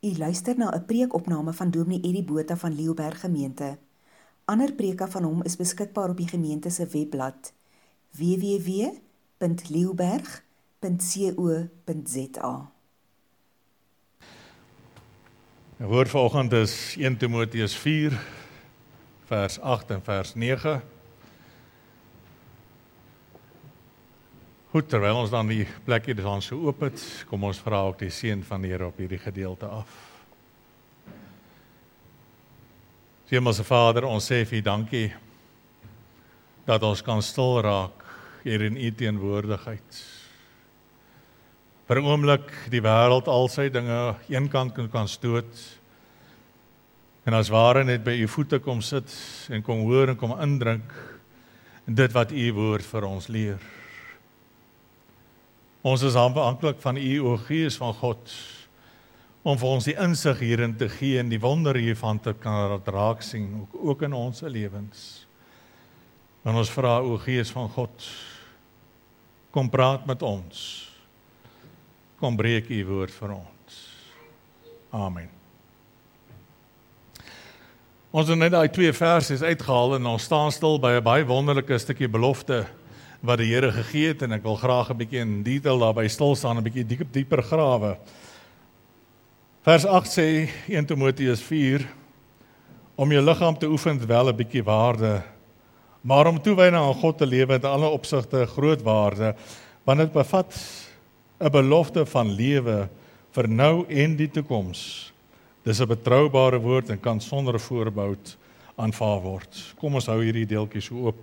U luister na 'n preekopname van Dominee Eddie Botha van Leeuberg Gemeente. Ander preke van hom is beskikbaar op die gemeente se webblad www.leeuberg.co.za. Die woord vanoggend is 1 Timoteus 4, vers 8 en vers 9. Goed, terwyl ons dan die plekkie dan so oop het, kom ons vra ook die seën van die Here op hierdie gedeelte af. Hemelse Vader, ons sê vir U dankie dat ons kan stil raak hier in U teenwoordigheid. Vir 'n oomblik die wêreld al sy dinge eenkant kan stoot en as ware net by U voete kom sit en kom hoor en kom indrink in dit wat U woord vir ons leer. Ons is afhanklik van U, o Gees van God, om vir ons die insig hierin te gee en die wonder hiervan te kan raak sien, ook in ons lewens. En ons vra, o Gees van God, kom praat met ons. Kom breek U woord vir ons. Amen. Ons het net daai 2 versies uitgehaal en ons staan stil by 'n baie wonderlike stukkie belofte wat die Here gegee het en ek wil graag 'n bietjie in detail daarby stil staan, 'n bietjie dieper grawe. Vers 8 sê 1 Timoteus 4, om jou liggaam te oefen wel 'n bietjie waarde, maar om toewyding aan God te lewe in alle opsigte groot waarde, want dit bevat 'n belofte van lewe vir nou en die toekoms. Dis 'n betroubare woord en kan sonder voorbehoud aanvaar word. Kom ons hou hierdie deeltjie so oop.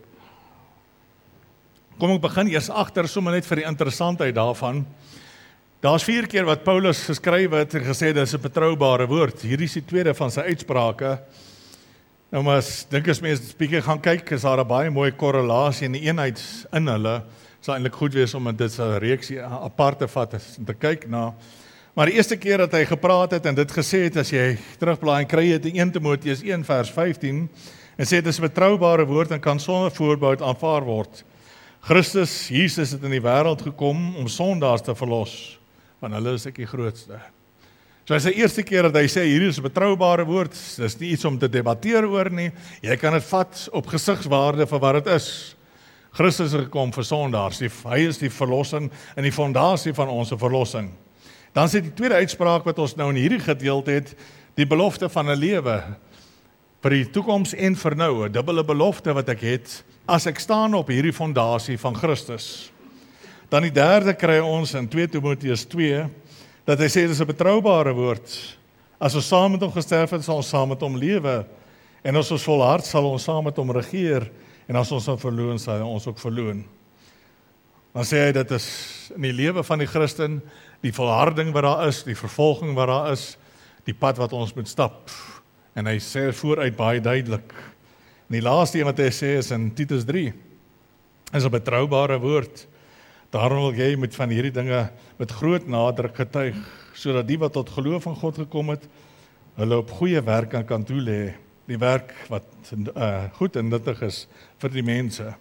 Kom ek begin eers agter, sommer net vir die interessantheid daarvan. Daar's 4 keer wat Paulus geskryf het en gesê dis 'n betroubare woord. Hierdie is die tweede van sy uitsprake. Nou maar dink as mense bietjie gaan kyk, is daar 'n baie mooi korrelasie en die eenheid in hulle. Sal eintlik goed wees om dit so 'n reeksie apart te vat en te kyk na. Maar die eerste keer dat hy gepraat het en dit gesê het, as jy terugblaai en kry jy dit in 1 Timoteus 1 vers 15 en sê dit is 'n betroubare woord en kan sonder voorbehoud aanvaar word. Christus, Jesus het in die wêreld gekom om sondaars te verlos, want hulle is ek die grootste. So as die eerste keer dat hy sê, hierdie is 'n betroubare woord, dis nie iets om te debatteer oor nie, jy kan dit vat op gesigswaarde vir wat dit is. Christus het gekom vir sondaars, hy is die verlossing en die fondasie van ons verlossing. Dan sê die tweede uitspraak wat ons nou in hierdie gedeelte het, die belofte van 'n lewe, vir die toekoms en vir nou, 'n dubbele belofte wat ek het, as ek staan op hierdie fondasie van Christus. Dan die derde kry ons in 2 Timoteus 2, dat hy sê, dit is 'n betroubare woord. As ons saam met hom gesterf het, sal ons saam met hom lewe. En as ons volhard, sal ons saam met hom regeer. En as ons hom verloon, sal ons ook verloon. Dan sê hy, dit is in die lewe van die Christen, die volharding wat daar is, die vervolging wat daar is, die pad wat ons moet stap. En hy sê vooruit baie duidelik. En die laaste een wat hy sê is in Titus 3, is 'n betroubare woord. Daarom wil jy met van hierdie dinge met groot nadruk getuig, sodat die wat tot geloof in God gekom het, hulle op goeie werke kan toelê, die werk wat goed en nuttig is vir die mense.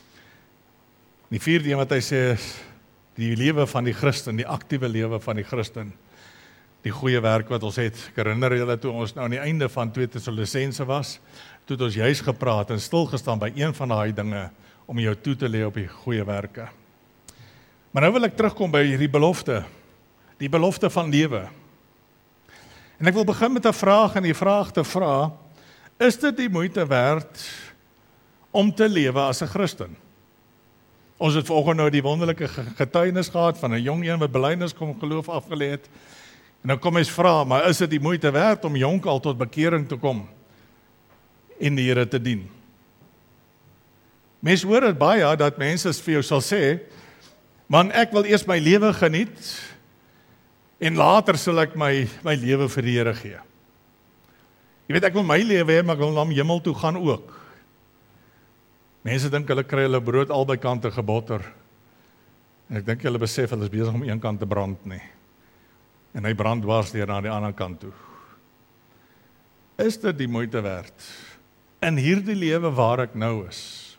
Die vierde een wat hy sê is, die lewe van die Christen, die aktiewe lewe van die Christen, die goeie werk wat ons het. Ek herinner julle toe ons nou aan die einde van 2 Tessalonisense was, toe het ons juist gepraat en stilgestaan by een van daai dinge, om jou toe te lê op die goeie werke. Maar nou wil ek terugkom by hierdie belofte, die belofte van lewe. En ek wil begin met 'n vraag en die vraag te vra, is dit die moeite werd om te lewe as 'n Christen? Ons het vanoggend nou die wonderlike getuienis gehad van 'n jong een wat belydenis kom geloof afgelê het. En nou kom ons vra, maar is dit die moeite werd om jonk al tot bekering te kom en die Here te dien? Mense hoor dit baie, dat mense vir jou sal sê, man, ek wil eers my lewe geniet, en later sal ek my lewe vir die Here gee. Jy weet, ek wil my lewe hê, maar ek wil na die hemel toe gaan ook. Mense dink hulle kry hulle brood albei kante gebotter. En ek dink hulle besef hulle is besig om een kant te brand nie. En hy brand dwars deur na die ander kant toe. Is dit die moeite werd? In hierdie lewe waar ek nou is,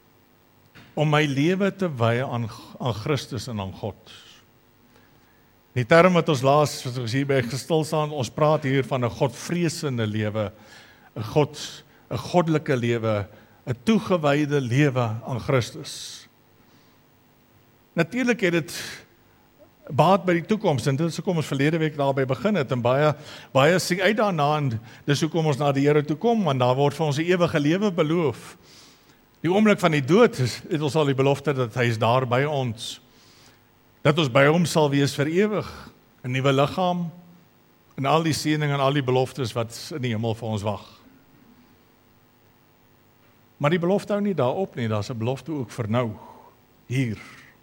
om my lewe te wy aan Christus en aan God. Die term wat ons laas, wat ons hierby gestil staan, ons praat hier van 'n godvreesende lewe, 'n goddelike lewe, 'n toegewyde lewe aan Christus. Natuurlik het dit baat by die toekoms, en dit is hoekom ons verlede week daarby begin het, en baie sien uit daarna, en dis hoekom ons na die Here toe kom, want daar word vir ons 'n ewige lewe beloof. Die oomblik van die dood het ons al die belofte dat hy is daar by ons, dat ons by hom sal wees vir ewig, 'n nuwe liggaam, en al die seëninge en al die beloftes wat in die hemel vir ons wag. Maar die belofte hou nie daarop nie, daar's 'n belofte ook vir nou, hier.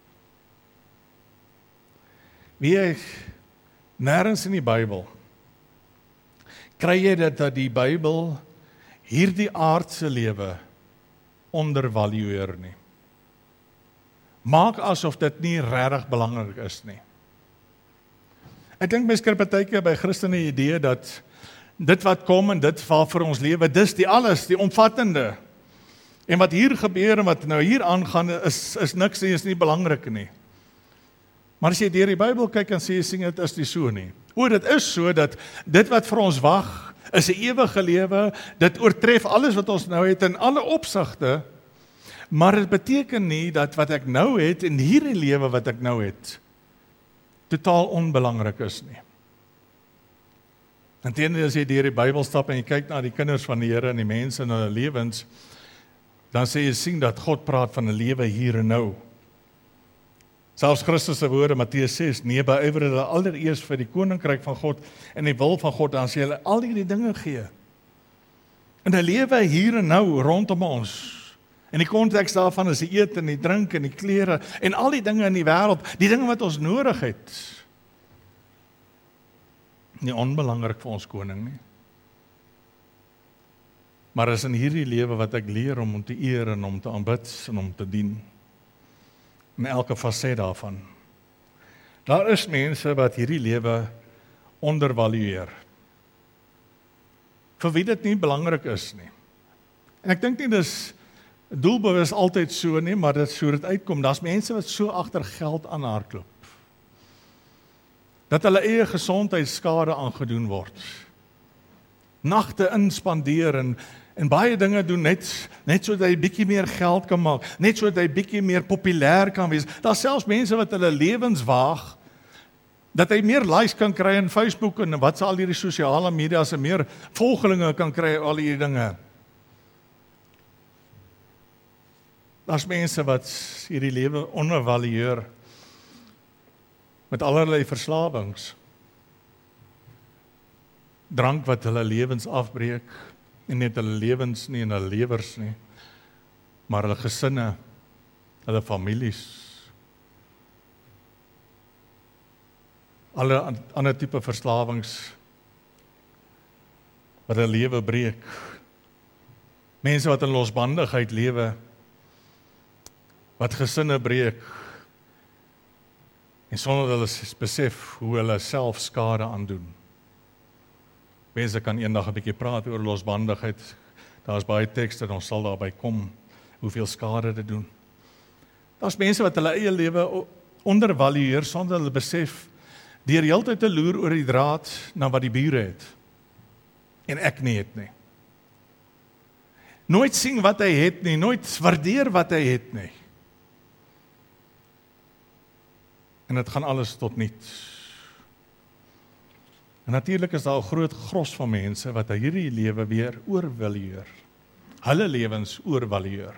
Wie ek nêrens in die Bybel kry jy dit dat die Bybel hierdie aardse lewe ondervalueer nie. Maak asof dit nie regtig belangrik is nie. Ek dink mense kry partykeer by Christene die idee dat dit wat kom en dit waarvoor ons lewe, dis die alles, die omvattende. En wat hier gebeur en wat nou hier aangaan is niks nie, is nie belangrik nie. Maar as jy deur die Bybel kyk en sê, sien dit is nie so nie. Dit is so dat dit wat vir ons wag, is 'n ewige lewe, dit oortref alles wat ons nou het in alle opsigte, maar dit beteken nie dat wat ek nou het en hierdie lewe wat ek nou het, totaal onbelangrik is nie. Inteendeel, as jy deur die Bybel stap en jy kyk na die kinders van die Here en die mense in hulle lewens, dan sê jy sien dat God praat van 'n lewe hier en nou. Selfs Christus se woorde, Matteus 6, nee, beywer hulle allereers vir die koninkryk van God en die wil van God, dan sê hulle al hierdie dinge gee. En 'n lewe hier en nou rondom ons. En die konteks daarvan is die eet en die drink en die klere en al die dinge in die wêreld, die dinge wat ons nodig het. Nie onbelangrik vir ons koning nie. Maar is in hierdie lewe wat ek leer om te eer en om te aanbid en om te dien. In elke faset daarvan. Daar is mense wat hierdie lewe ondervalueer. Vir wie dit nie belangrik is nie. En ek dink nie dis doelbewus altyd so nie, maar dit so dit uitkom. Daar's mense wat so agter geld aanhardloop. Dat hulle eie gesondheidsskade aangedoen word. Nagte inspandeer en baie dinge doen net sodat hy bietjie meer geld kan maak, net sodat hy bietjie meer populêr kan wees. Daar's selfs mense wat hulle lewens waag, dat hy meer likes kan kry in Facebook en wat se al hierdie sosiale media's en meer volgelinge kan kry, al hierdie dinge. Daar's mense wat hierdie lewe ondervalueer met allerlei verslawings. Drank wat hulle lewens afbreek, en net hulle lewens nie en hulle lewers nie, maar hulle gesinne, hulle families. Alle ander tipe verslawings wat hulle lewe breek. Mense wat in losbandigheid lewe, wat gesinne breek, en sonder dat hulle besef hoe hulle self skade aandoen. Mense kan eendag 'n bietjie praat oor losbandigheid. Daar's baie tekste en ons sal daarby kom, hoeveel skade dit doen. Daar's mense wat hulle eie lewe ondervalueer sonder hulle besef, deur heeltyd te loer oor die draad na wat die bure het. En ek nie het nie. Nooit sien wat hy het nie, nooit waardeer wat hy het nie. En dit gaan alles tot niets. En natuurlik is daar 'n groot gros van mense wat hierdie lewe weer oorvalueer. Hulle lewens oorvalueer.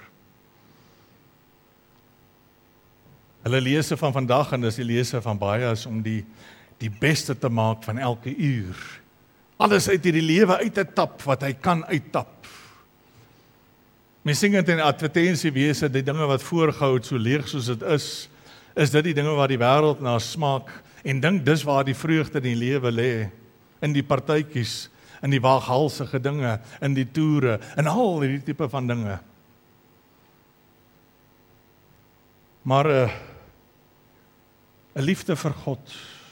Hulle lese van vandag en dis die lese van baie is om die beste te maak van elke uur. Alles uit hierdie lewe uit te tap wat hy kan uittap. Mens sing dit in advertensiewese, die dinge wat voorgehou het so leeg soos dit is dit die dinge waar die wêreld na smaak en dink dis waar die vreugde in die lewe lê, in die partytjies, in die waaghalsige dinge, in die toere, en al hierdie tipe van dinge. Maar 'n liefde vir God,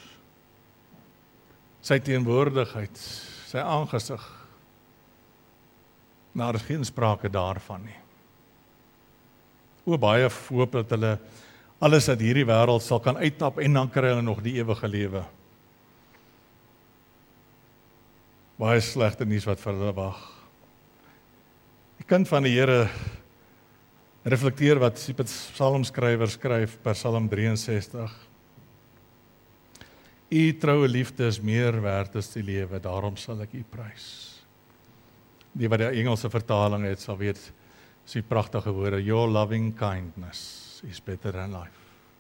sy teenwoordigheid, sy aangesig, daar is geen sprake daarvan nie. Baie hoop dat hulle alles uit hierdie wêreld sal kan uittap en dan kry hulle nog die ewige lewe. Baie slegte nuus wat vir hulle wag. Die kind van die Here reflekteer wat die psalmskrywer skryf per Psalm 63. U troue liefde is meer werd as die lewe, daarom sal ek u prys. Die wat die Engelse vertaling het sal weet, is die pragtige woorde, your loving kindness is better than life.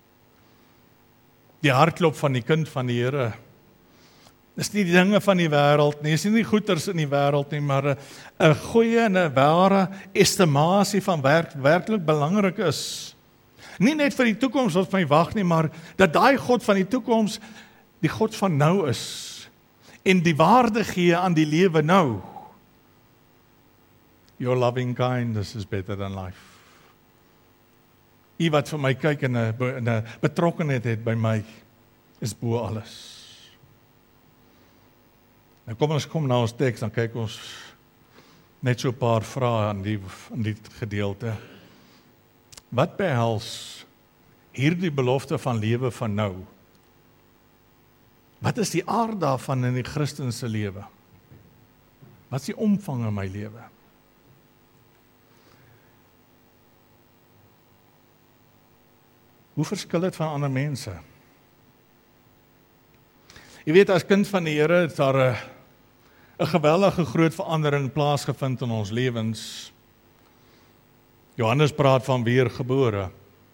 Die hartklop van die kind van die Here, is nie die dinge van die wêreld nie, is nie die goeders in die wêreld nie, maar 'n goeie en 'n ware estimasie van werklik belangrik is. Nie net vir die toekoms wat my wag nie, maar dat daai God van die toekoms die God van nou is en die waarde gee aan die lewe nou. Your loving kindness is better than life. U wat vir my kyk en 'n betrokkenheid het by my, is bo alles. Nou kom na ons teks, dan kyk ons net so 'n paar vrae aan die gedeelte. Wat behels hierdie belofte van lewe van nou? Wat is die aard daarvan in die Christense lewe? Wat is die omvang in my lewe? Hoe verskil dit van ander mense? Jy weet, as kind van die Here het daar 'n geweldige groot verandering plaasgevind in ons lewens. Johannes praat van weergebore.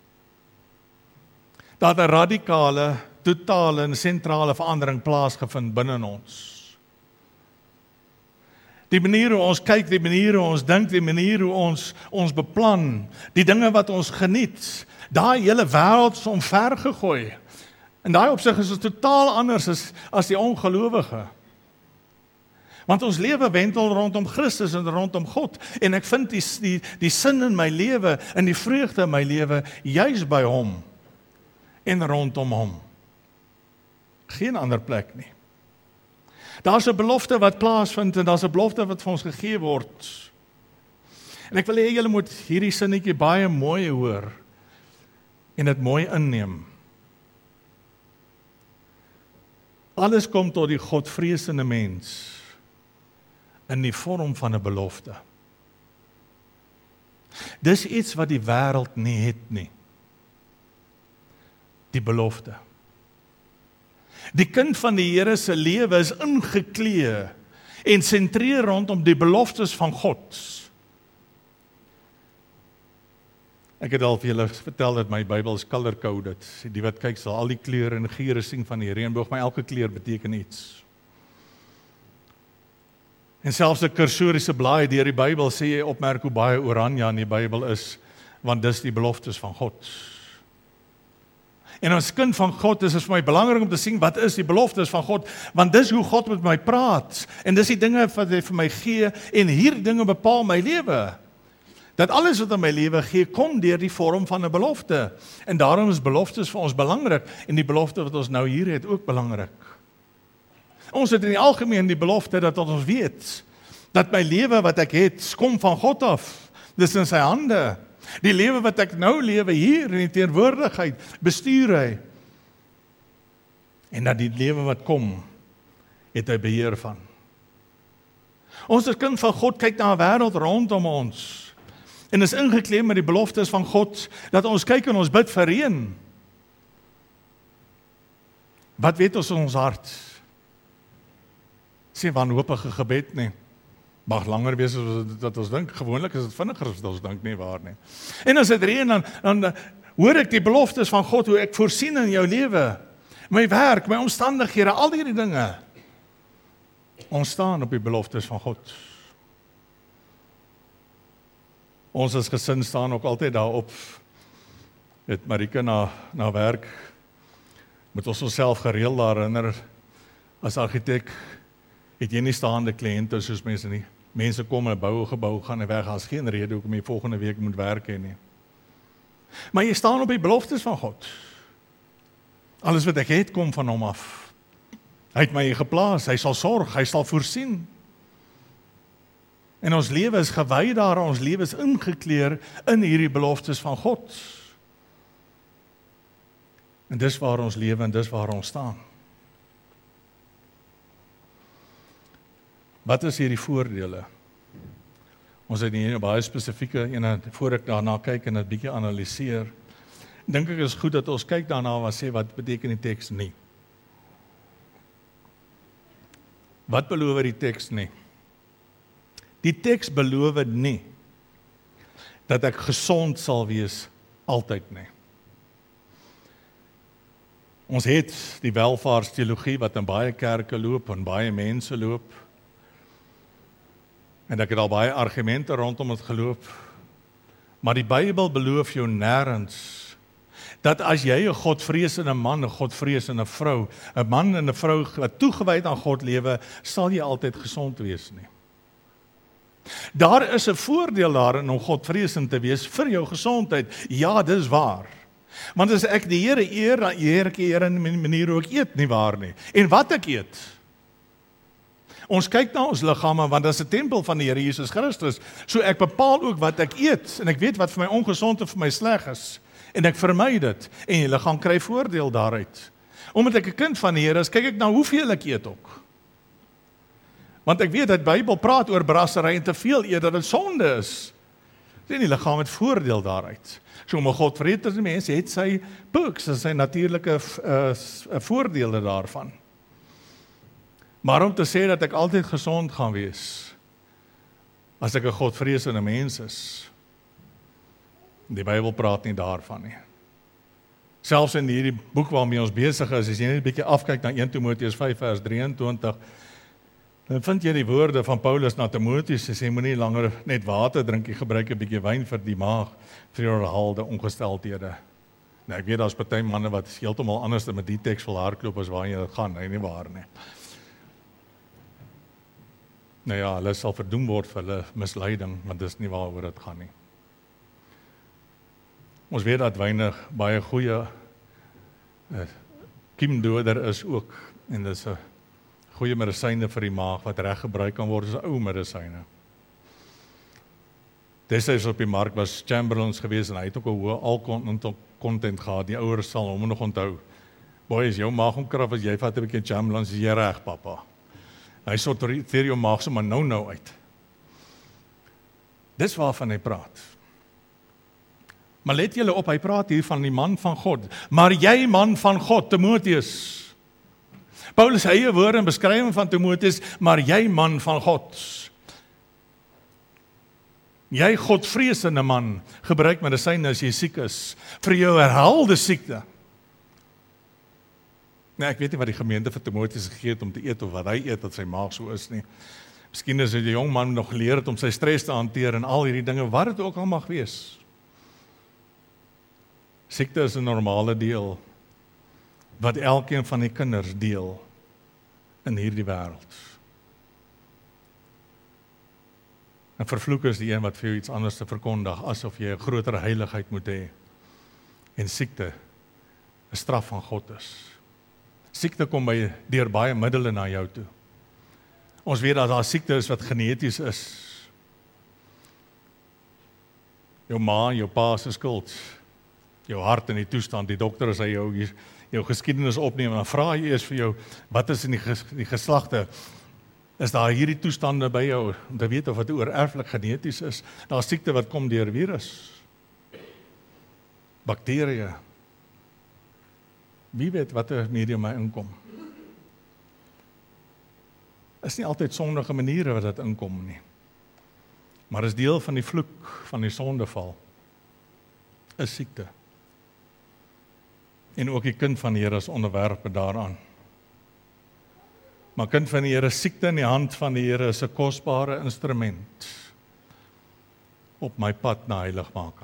Dat 'n radikale, totale en sentrale verandering plaasgevind binne ons. Die manier hoe ons kyk, die manier hoe ons dink, die manier hoe ons beplan, die dinge wat ons geniet, daai hele wêreld is omvergegooi. En daai opsig is totaal anders as die ongelowige. Want ons lewe wendel rondom Christus en rondom God. En ek vind die sin in my lewe en die vreugde in my lewe juis by hom en rondom hom. Geen ander plek nie. Daar's 'n belofte wat plaasvind en daar's 'n belofte wat vir ons gegee word. En ek wil hê julle moet hierdie sinnetjie baie mooi hoor en dit mooi inneem. Alles kom tot die Godvreesende mens in die vorm van 'n belofte. Dis iets wat die wêreld nie het nie. Die belofte. Die kind van die Here se lewe is ingeklee en sentreer rondom die beloftes van God. Ek het al vir julle vertel dat my Bybel is color-coded. Die wat kyk sal al die kleure en geure sien van die reënboog, maar elke kleur beteken iets. En selfs 'n kursoriese blaai deur die Bybel sê jy opmerk hoe baie oranje in die Bybel is, want dis die beloftes van God. En as kind van God is dit vir my belangrik om te sien wat is die beloftes van God, want dis hoe God met my praat, en dis die dinge wat hy vir my gee, en hierdie dinge bepaal my lewe. Dat alles wat in my lewe gee, kom deur die vorm van 'n belofte. En daarom is beloftes vir ons belangrik, en die belofte wat ons nou hier het ook belangrik. Ons het in die algemeen die belofte dat ons weet, dat my lewe wat ek het, kom van God af. Dis in sy hande. Die lewe wat ek nou lewe hier in die teenwoordigheid, bestuur hy. En dat die lewe wat kom, het hy beheer van. Ons as kind van God kyk na 'n wêreld rondom ons. En is ingekleed met die beloftes van God, dat ons kyk en ons bid vir reën. Wat weet ons in ons hart? Sê wanhoopige gebed nie. Mag langer wees as wat ons dink. Gewoonlik is dit vinniger as wat ons dink, nie waar nie. En as dit reën, dan hoor ek die beloftes van God, hoe ek voorsien in jou lewe. My werk, my omstandighede, al hierdie dinge. Ons staan op die beloftes van God. Ons as gesin staan ook altyd daarop. Het Marika na werk, moet ons onsself gereeld daar herinner, as argitek, het jy nie staande kliënte soos mense nie. Mense kom en bou 'n gebou, gaan en weg, as geen rede hoekom jy volgende week moet werk hê nie. Maar jy staan op die beloftes van God. Alles wat ek het, kom van hom af. Hy het my hier geplaas, hy sal sorg, hy sal voorsien. En ons lewe is gewy daar, ons lewe is ingekleer in hierdie beloftes van God. En dis waar ons lewe en dis waar ons staan. Wat is hierdie voordele? Ons het hier 'n baie spesifieke ene, voor ek daarna kyk en dit bietjie analiseer, dink ek is goed dat ons kyk daarna en sê, wat beteken die teks nie? Wat beloof die teks nie? Die teks beloof nie dat ek gesond sal wees altyd nie. Ons het die welvaartsteologie wat in baie kerke loop en baie mense loop. En ek het al baie argumente rondom dit geloop. Maar die Bybel beloof jou nêrens dat as jy 'n godvreesende man, 'n godvreesende vrou, 'n man en 'n vrou wat toegewyd aan God lewe, sal jy altyd gesond wees nie. Daar is 'n voordeel daarin om godvreesend te wees vir jou gesondheid. Ja, dis waar. Want as ek die Here eer, dan eer ek die Here in 'n manier hoe ek eet, nie waar nie. En wat ek eet? Ons kyk na ons liggame, want dit is 'n tempel van die Here Jesus Christus. So ek bepaal ook wat ek eet, en ek weet wat vir my ongesond en vir my sleg is. En ek vermy dit, en die liggaam kry voordeel daaruit. Omdat ek 'n kind van die Here is, kyk ek na hoeveel ek eet ook. Want ek weet dat die Bybel praat oor brassery en te veel eet, dat dit sonde is. En die liggaam het voordeel daaruit. So om 'n godvreesende mens het sy perks, sy natuurlike voordele daarvan. Maar om te sê dat ek altyd gesond gaan wees, as ek 'n godvreesende mens is, die Bybel praat nie daarvan nie. Selfs in hierdie boek waarmee ons besig is, as jy net 'n bietjie afkyk na 1 Timoteus 5 vers 23, dan vind jy die woorde van Paulus na Timoteus, hy sê moenie langer net water drink, jy gebruik 'n bietjie wyn vir die maag, vir jou herhaalde ongesteldhede. Nou ek weet daar's party manne wat heeltemal anders met die teks wil hardloop as waar jy dit gaan, nie waar nie. Nou ja, hulle sal verdoem word vir hulle misleiding, want dis nie waaroor dit gaan nie. Ons weet dat wyn baie goeie kiemdoder is ook, en dis 'n goeie medisyne vir die maag, wat reg gebruik kan word as ou medisyne. Destyds op die mark was Chamberlains gewees, en hy het ook 'n hoë alkoholcontent gehad, die ouers sal hom nog onthou. Boy, is jou maag omkrap, as jy vat 'n bietjie Chamberlains, is jy reg, pappa. Hy sorteer jou maag sommer nou uit. Dis waarvan hy praat. Maar let julle op, hy praat hier van die man van God. Maar jy man van God, Timoteus. Paulus eie woorde en beskrywing van Timoteus, maar jy man van God. Jy godvreesende man, gebruik medisyne as jy siek is, vir jou herhaalde siekte. Nee, ek weet nie wat die gemeente vir Timoteus gegee het om te eet, of wat hy eet, dat sy maag so is nie. Miskien is die jong man nog geleer het om sy stres te hanteer, en al hierdie dinge, wat het ook al mag wees. Siekte is 'n normale deel, wat elkeen van die kinders deel, in hierdie wêreld. En vervloek is die een wat vir jou iets anders te verkondig, asof jy 'n groter heiligheid moet hê. En siekte, 'n straf van God is. Siekte kom deur baie middele na jou toe. Ons weet dat daar siekte is wat geneties is. Jou ma, jou pa se skuld. Jou hart en die toestand, die dokter as hy jou geskiedenis opneem, en dan vra hy eers vir jou, wat is in die geslagte? Is daar hierdie toestande by jou, om te weet of het oorerflik geneties is? Daar siekte wat kom deur virus, bakterieë. Wie weet wat er medium my inkom? Is nie altyd sondige maniere wat dit inkom nie. Maar is deel van die vloek van die sondeval. Is siekte. En ook die kind van die Here is onderwerpe daaraan. Maar kind van die Here, siekte in die hand van die Here is 'n kosbare instrument op my pad na heiligmaking.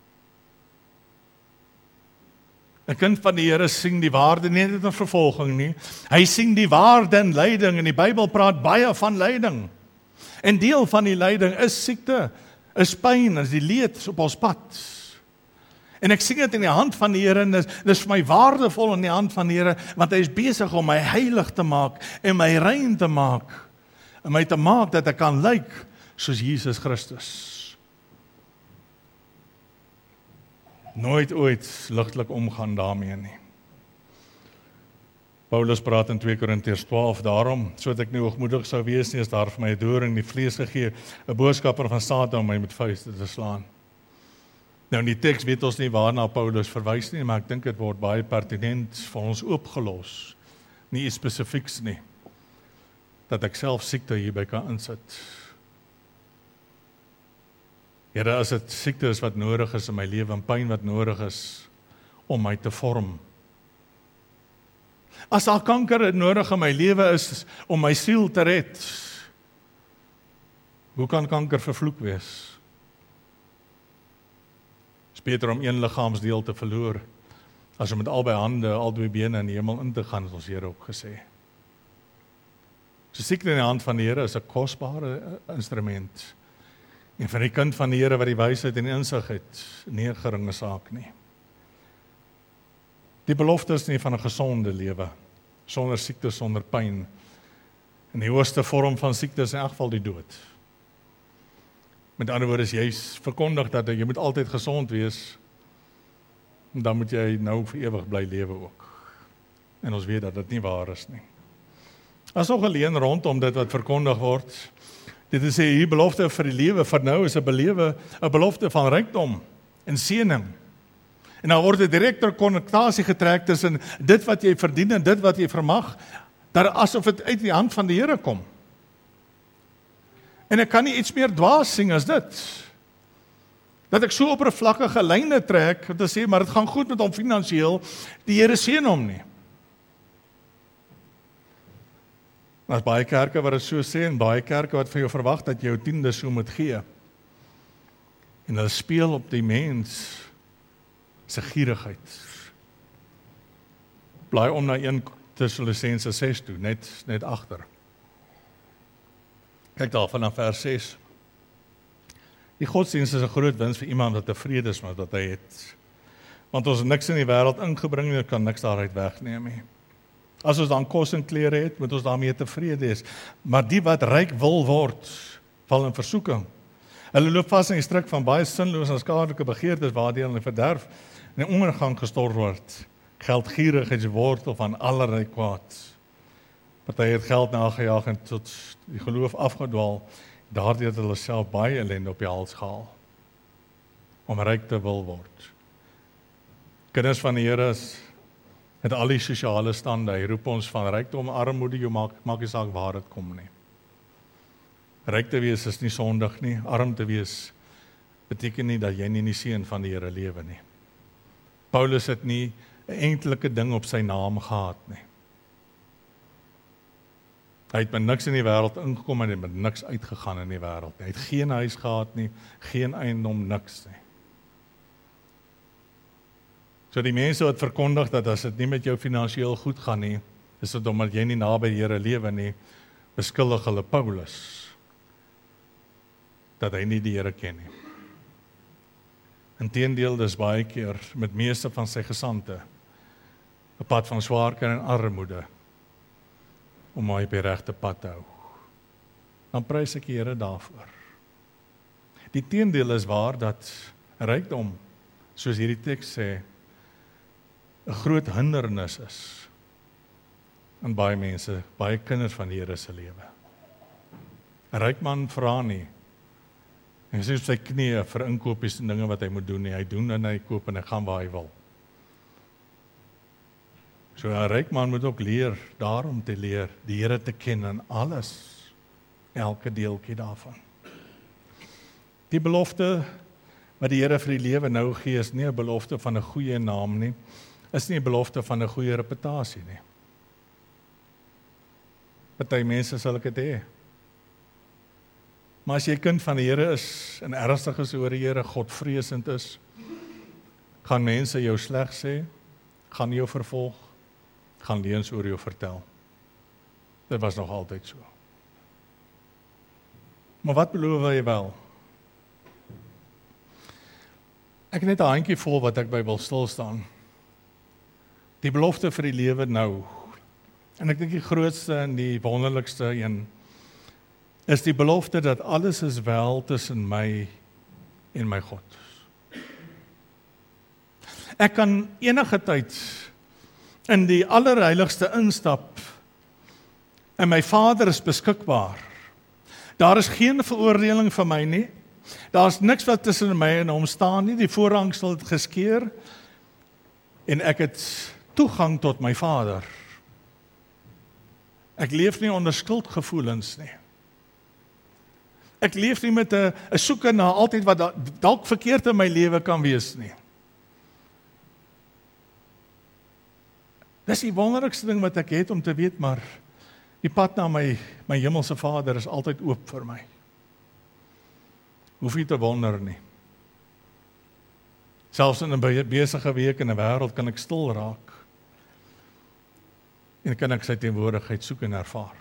'n kind van die Here sien die waarde nie net in vervolging nie. Hy sien die waarde in lyding, en die Bybel praat baie van lyding. En deel van die lyding is siekte, is pyn, is die leed op ons pad. En ek sien dit in die hand van die Here, en dis vir my waardevol in die hand van die Here, want hy is besig om my heilig te maak, en my rein te maak, en my te maak dat ek kan lyk soos Jesus Christus. Nooit ooit ligtelik omgaan daarmee nie. Paulus praat in 2 Korintiërs 12, daarom, sodat ek nie hoogmoedig sou wees nie, is daar vir my 'n doring in die vlees gegee, 'n boodskapper van Satan om my met vuiste te slaan. Nou in die teks weet ons nie waarna Paulus verwys nie, maar ek dink dit word baie pertinent vir ons opgelos. Nie iets spesifieks nie, dat ek self siekte hierby kan insit. Here, as dit siekte is wat nodig is in my lewe, en pyn wat nodig is om my te vorm. As daar kanker nodig in my lewe is om my siel te red, hoe kan kanker vervloek wees? Is beter om een liggaamsdeel te verloor, as om met albei hande, albei bene in die hemel in te gaan, het ons Here ook gesê. So siekte in die hand van die Here is 'n kosbare instrument. En vir die kind van die Here wat die wysheid en insig het, nie 'n geringe saak nie. Die belofte is nie van 'n gesonde lewe, sonder siekte, sonder pyn. En die hoogste vorm van siekte is in elk geval die dood. Met ander woorde, as jy verkondig dat jy moet altyd gesond wees, dan moet jy nou vir ewig bly lewe ook. En ons weet dat dit nie waar is nie. As ook alleen rondom dit wat verkondig word, dit is hier belofte vir die lewe van nou is 'n belofte van rykdom en seëning. En dan word 'n direkte konnektasie getrek tussen dit wat jy verdien en dit wat jy vermag, dat asof dit uit die hand van die Here kom. En ek kan nie iets meer dwaas sing as dit. Dat ek so oppervlakkige lyne trek, om te sê, maar dit gaan goed met hom finansiëel, die Here seën hom nie. Daar's baie kerke wat dit so sê, en baie kerke wat van jou verwag dat jy jou tiende so moet gee. En hulle speel op die mens se gierigheid. Blaai om na 1 Tessalonisense 6 toe, net agter. Kyk daar vanaf vers 6. Die godsdienst is 'n groot wins vir iemand wat tevrede is met wat hy het. Want ons het niks in die wêreld ingebring nie, kan niks daaruit wegneem nie. As ons dan kos en klere het, moet ons daarmee tevrede wees. Maar die wat ryk wil word, val in versoeking. Hulle loop vas in die struik van baie sinlose en skadelike begeertes waardeur hulle verderf en in ondergang gestort word. Geldgierigheid is die wortel van allerlei kwaad. Party het geld nagejaag en tot die geloof afgedwaal. Daardeur het hulle self baie ellende op die hals gehaal. Om ryk te wil word. Kinders van die Here het al die sosiale stande. Hy roep ons van rykdom, armoede, jy maak nie saak waar dit kom nie. Ryk te wees is nie sondig nie. Arm te wees beteken nie dat jy nie die seën van die Here lewe nie. Paulus het nie 'n enkelike ding op sy naam gehad nie. Hy het met niks in die wêreld ingekom en het met niks uitgegaan in die wêreld nie. Hy het geen huis gehad nie, geen eiendom, niks nie. So die mense wat verkondig dat as dit nie met jou finansiëel goed gaan nie, is dit omdat jy nie naby die Here lewe nie, beskuldig hulle Paulus dat hy nie die Here ken nie. Inteendeel, dis baie keer met meeste van sy gesande 'n pad van swaar kry en armoede om my op die regte pad te hou. Dan prys ek die Here daarvoor. Die teendeel is waar dat rykdom, soos hierdie teks sê, 'n groot hindernis is in baie mense, baie kinders van die Here se lewe. 'n Ryk man vra nie. Hy sê op sy knieë vir inkopies en dinge wat hy moet doen nie. Hy doen en hy koop en hy gaan waar hy wil. So 'n ryk man moet ook leer, daarom te leer, die Here te ken in alles, elke deeltjie daarvan. Die belofte wat die Here vir die lewe nou gee, is nie 'n belofte van 'n goeie naam nie, is nie 'n belofte van 'n goeie reputasie nie. Party mense sal ek dit hê. Maar as jy kind van die Here is, en ernstig is oor die Here, Godvreesend is, gaan mense jou sleg sê, gaan jou vervolg, gaan leuns oor jou vertel. Dit was nog altyd so. Maar wat beloof hy wel? Ek het net 'n handjie vol wat ek by wil stil staan. Die belofte vir die lewe nou. En ek dink die grootste en die wonderlikste een is die belofte dat alles is wel tussen my en my God. Ek kan enige tyd in die allerheiligste instap, en my Vader is beskikbaar. Daar is geen veroordeling vir my nie. Daar is niks wat tussen my en hom staan nie. Die voorhangsel het geskeur, en ek het toegang tot my Vader. Ek leef nie onder skuldgevoelens nie. Ek leef nie met 'n soeke na altyd wat dalk verkeerd in my lewe kan wees nie. Dis die wonderlikste ding wat ek het om te weet, maar die pad na my hemelse Vader is altyd oop vir my. Hoef nie te wonder nie. Selfs in 'n besige week in 'n wêreld kan ek stil raak. En kan ek sy teenwoordigheid soek en ervaar.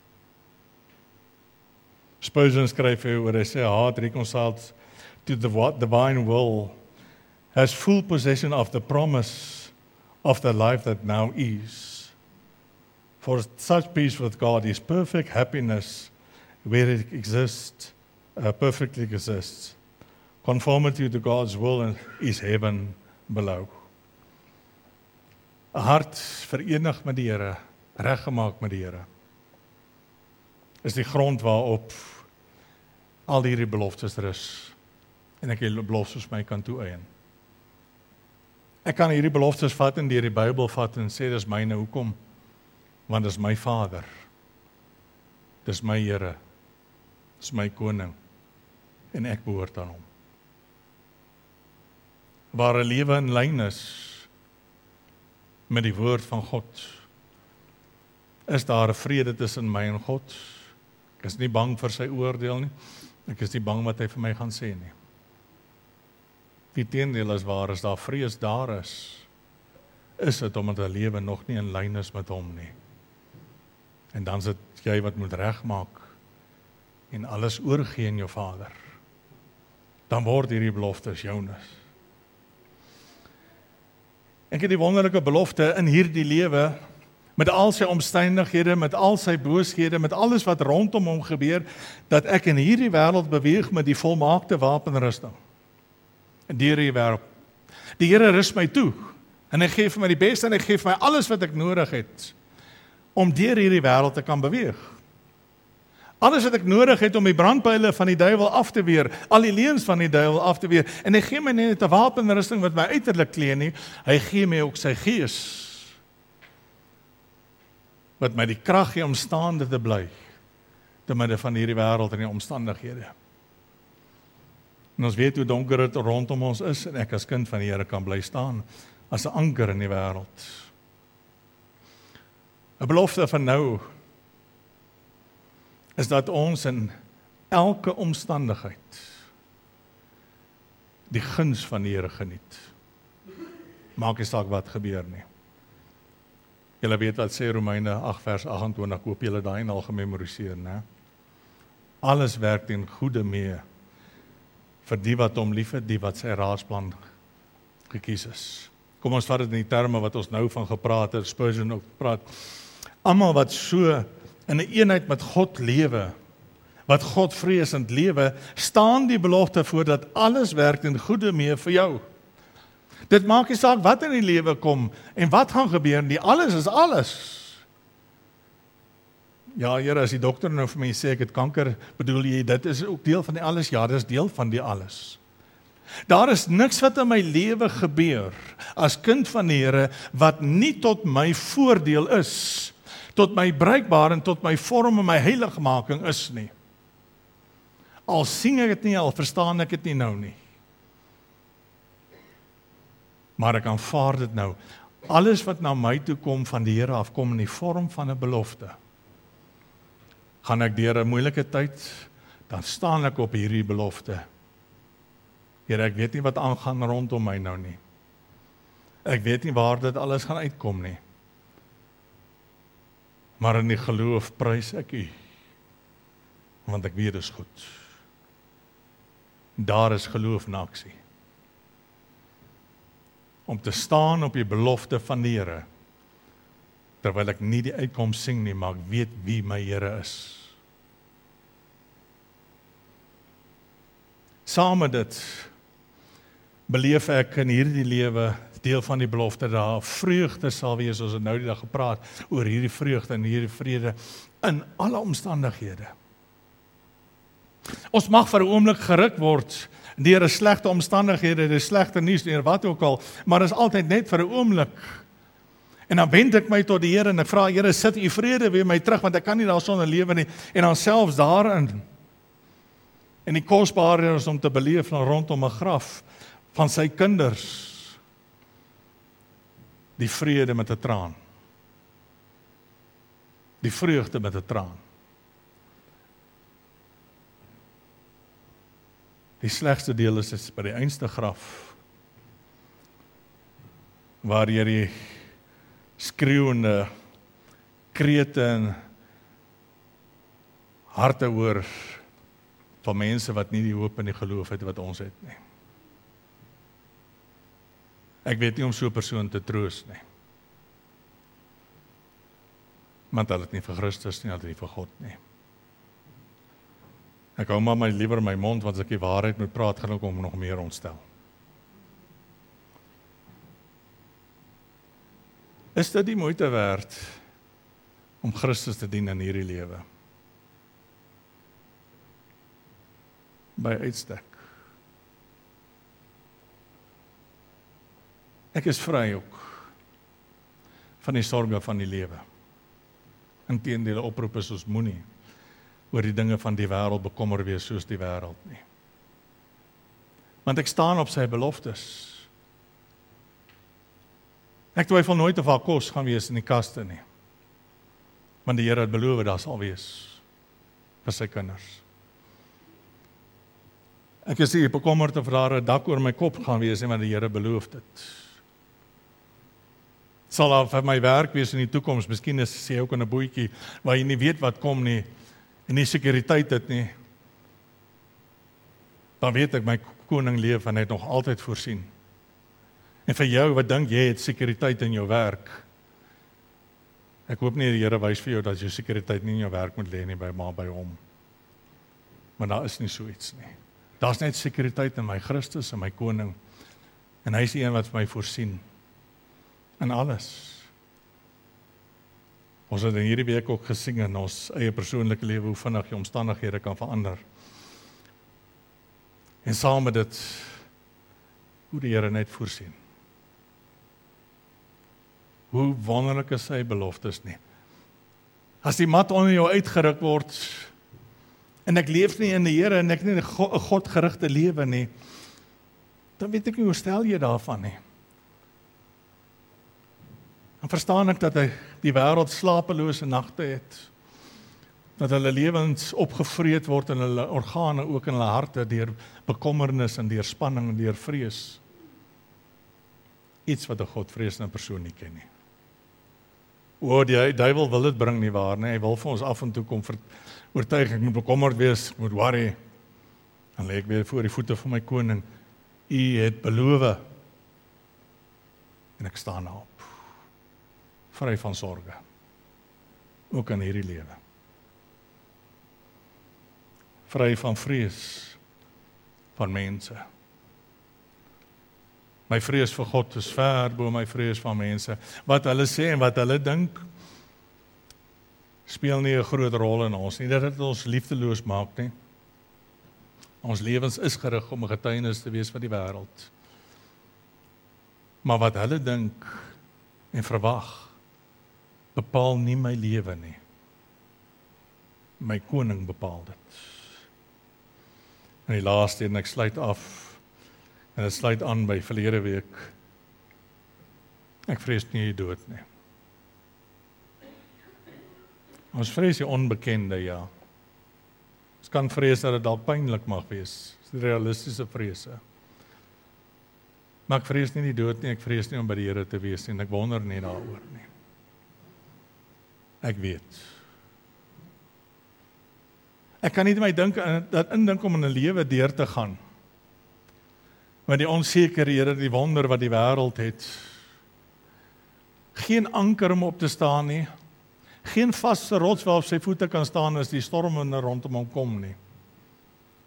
Spurgeon skryf oor, hy sê, heart reconciled to the divine will has full possession of the promise of the life that now is. For such peace with God is perfect happiness where it exists, perfectly exists. Conformity to God's will is heaven below. 'n Hart verenig met die Here, reggemaak met die Here, is die grond waarop al hierdie beloftes rus, en ek die beloftes my kan toeëien. Ek kan hierdie beloftes vat en deur die Bybel vat en sê, dis myne, hoekom? Want dis my Vader, dis my Here, dis my koning, en ek behoort aan hom. Waar 'n lewe in lyn is met die woord van God, is daar 'n vrede tussen my en God. Ek is nie bang vir sy oordeel nie, ek is nie bang wat hy vir my gaan sê nie. Die teendeel is waar, as daar vrees daar is dit omdat 'n lewe nog nie in lyn is met hom nie. En dan is dit jy wat moet regmaak en alles oorgee aan jou Vader. Dan word hierdie beloftes joune. Ek het die wonderlike belofte in hierdie lewe, met al sy omstandighede, met al sy booshede, met alles wat rondom hom gebeur, dat ek in hierdie wêreld beweeg met die volmaakte wapenrusting. Deur die wêreld. Die Here rus my toe, en hy gee vir my die beste, en hy gee vir my alles wat ek nodig het, om deur hierdie wêreld te kan beweeg. Alles wat ek nodig het om die brandpyle van die duiwel af te weer, al die leuns van die duiwel af te weer, en hy gee my nie net 'n wapenrusting wat my uiterlik klee nie, hy gee my ook sy gees, wat my die krag gee om staande te bly, te midde van hierdie wêreld en die omstandighede. En ons weet hoe donker dit rondom ons is, en ek as kind van die Here kan bly staan, as 'n anker in die wêreld. 'n belofte van nou, is dat ons in elke omstandigheid die guns van die Here geniet. Maak nie saak wat gebeur nie. Julle weet wat sê Romeine 8 vers 28, ek hoop julle daai al gememoriseer, né? Alles werk ten goeie mee vir die wat hom liefhet, die wat sy raadsplan gekies is. Kom ons vat dit in die terme wat ons nou van gepraat het, Spurgeon ook praat. Almal wat so in 'n eenheid met God lewe, wat God vreesend lewe, staan die belofte voor dat alles werk ten goeie mee vir jou. Dit maak nie saak wat in die lewe kom en wat gaan gebeur nie, alles is alles. Ja, Here, as die dokter nou vir my sê ek het kanker, bedoel jy dit is ook deel van die alles? Ja, dit is deel van die alles. Daar is niks wat in my lewe gebeur as kind van die Here wat nie tot my voordeel is, tot my bruikbaar en tot my vorm en my heiligmaking is nie. Al sien ek dit nie, al verstaan ek dit nie nou nie. Maar ek aanvaar dit nou. Alles wat na my toe kom van die Here af, kom in die vorm van 'n belofte. Gaan ek deur 'n moeilike tyd, dan staan ek op hierdie belofte. Here, ek weet nie wat aangaan rondom my nou nie. Ek weet nie waar dit alles gaan uitkom nie. Maar in die geloof prys ek U, want ek weet dit is goed. Daar is geloof in aksie. Om te staan op die belofte van die Here, terwyl ek nie die uitkoms sien nie, maar ek weet wie my Here is. Saam met dit beleef ek in hierdie lewe deel van die belofte, daar vreugde sal wees, ons het nou die dag gepraat oor hierdie vreugde en hierdie vrede in alle omstandighede. Ons mag vir 'n oomblik geruk word deur 'n slegte omstandighede, deur slegte nuus, deur wat ook al, maar is altyd net vir 'n oomblik. En dan wend ek my tot die Here en ek vra, Here, sit u vrede weer my terug, want ek kan nie daarsonder lewe nie. En dan selfs daarin, en die kosbare is om te beleef rondom 'n graf van sy kinders, die vrede met 'n traan. Die vreugde met 'n traan. Die slegste deel is by die einste graf, waar jy die skreeuende krete en harte hoor van mense wat nie die hoop en die geloof het wat ons het nie. Ek weet nie om so 'n persoon te troos nie. Want hulle het nie vir Christus nie, hulle het nie vir God nie. Ek hou maar liewer my mond, want as ek die waarheid moet praat, gaan ek hom nog meer ontstel. Is dit die moeite werd om Christus te dien in hierdie lewe? By uitstek. Ek is vry ook van die sorge van die lewe. Inteendeel, oproep is ons moenie oor die dinge van die wêreld bekommer wees soos die wêreld nie. Want ek staan op sy beloftes. Ek twyfel nooit of haar kos gaan wees in die kaste nie. Want die Here het beloof daar sal wees vir sy kinders. Ek is nie bekommerd of daar 'n dak oor my kop gaan wees nie, want die Here beloof dit. Sal daar vir my werk wees in die toekoms, miskien is jy ook in 'n bootjie waar jy nie weet wat kom nie en nie sekuriteit het nie. Dan weet ek my koning leef en hy het nog altyd voorsien. En vir jou wat dink jy het sekuriteit in jou werk, ek hoop nie die Here wys vir jou dat jou sekuriteit nie in jou werk moet lê nie, maar by hom. Maar daar is nie so iets nie. Daar's net sekuriteit in my Christus en my koning. En hy is die een wat vir my voorsien. In alles. Ons het in hierdie week ook gesing in ons eie persoonlike lewe hoe vinnig die omstandighede kan verander. En saam met dit, hoe die Here net voorsien. Hoe wonderlik is sy beloftes nie. As die mat onder jou uitgeruk word, en ek leef nie in die Here, en ek nie 'n God-gerigte lewe nie, dan weet ek nie hoe stel jy daarvan nie. Dan verstaan ek dat die wêreld slapelose nagte het, dat hulle lewens opgevreet word in hulle organe, ook in hulle harte, deur bekommernis en deur spanning en deur vrees. Iets wat 'n godvreesende persoon nie ken nie. Die duiwel wil dit bring nie waar nie, hy wil vir ons af en toe kom oortuig, ek moet bekommerd wees, ek moet worry, dan lê ek weer voor die voete van my koning, U het beloof, en ek staan daarop, vry van sorge, ook in hierdie lewe. Vry van vrees van mense. My vrees vir God is ver bo my vrees van mense. Wat hulle sê en wat hulle dink, speel nie 'n groot rol in ons nie. Dit het ons liefdeloos maak nie. Ons lewens is gerig om 'n getuienis te wees vir die wêreld. Maar wat hulle dink en verwag, bepaal nie my lewe nie. My koning bepaal dit. En die laaste, en ek sluit af, en dit sluit aan by verlede week. Ek vrees nie die dood nie. Ons vrees die onbekende, ja. Ons kan vrees dat dit dalk pynlik mag wees. Dis realistiese vrese. Maar ek vrees nie die dood nie, ek vrees nie om by die Here te wees nie, en ek wonder nie daaroor nie. Ek weet. Ek kan nie my indink om in 'n lewe deur te gaan, met die onsekerhede, die wonder wat die wêreld het. Geen anker om op te staan nie. Geen vaste rots waarop sy voete kan staan as die stormwinde rondom hom kom nie.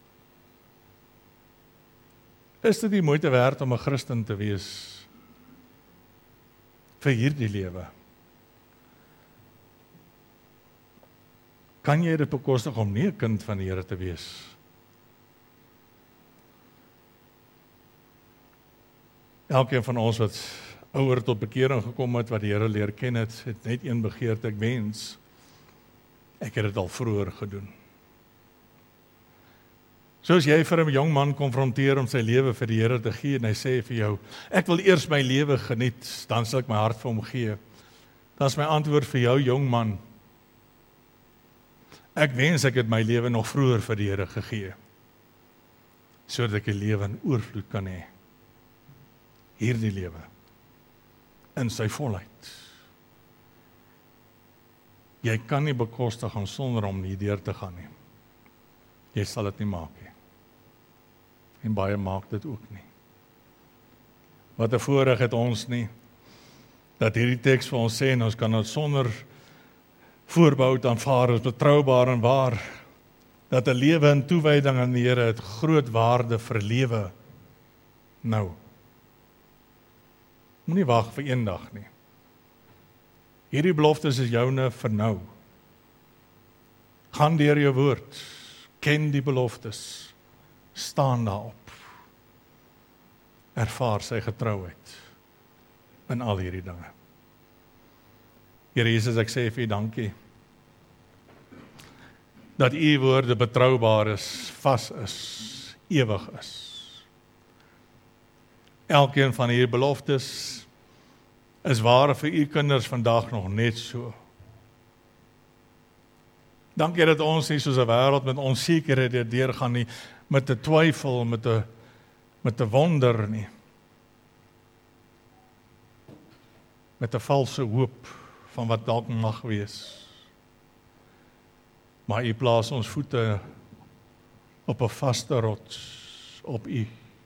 Is dit die moeite werd om 'n Christen te wees vir hierdie lewe? Kan jy dit bekostig om nie 'n kind van die Here te wees? Elkeen van ons wat ouer tot bekering gekom het, wat die Here leer ken het, het net een begeerte: ek wens ek het dit al vroeër gedoen. Soos jy vir 'n jong man konfronteer om sy lewe vir die Here te gee en hy sê vir jou, ek wil eers my lewe geniet, dan sal ek my hart vir hom gee. Dan is my antwoord vir jou, jong man, ek wens ek het my lewe nog vroeër vir die Here gegee, sodat ek 'n lewe in oorvloed kan hê. Hierdie lewe, in sy volheid. Jy kan nie bekostig gaan sonder om nie deur te gaan nie. Jy sal dit nie maak nie. En baie maak dit ook nie. Wat 'n voorreg het ons nie, dat hierdie teks vir ons sê, en ons kan dit sonder voorbehoud aanvaar as betroubaar en waar, dat 'n lewe in toewyding aan die Here het groot waarde vir lewe nou. Moenie wag vir eendag nie. Hierdie beloftes is joune vir nou. Gaan deur jou woord, ken die beloftes, staan daarop. Ervaar sy getrouheid in al hierdie dinge. Here Jesus, ek sê vir U dankie dat U woorde betroubaar is, vas is, ewig is. Elkeen van hierdie beloftes is waar vir U kinders vandag nog net so. Dankie dat ons nie soos 'n wêreld met onsekerheid deurgaan nie, met 'n twyfel, met 'n wonder nie. Met 'n valse hoop van wat dalk mag wees. Maar U plaas ons voete op 'n vaste rots, op U.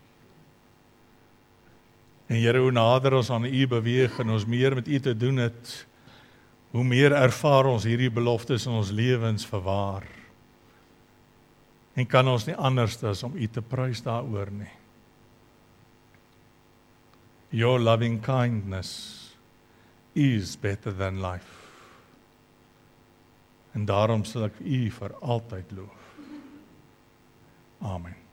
En Here, hoe nader ons aan U beweeg en ons meer met U te doen het, hoe meer ervaar ons hierdie beloftes in ons lewens verwaar. En kan ons nie anders as om U te prys daaroor nie. Your loving kindness is better than life. En daarom sal ek U vir altyd loof. Amen.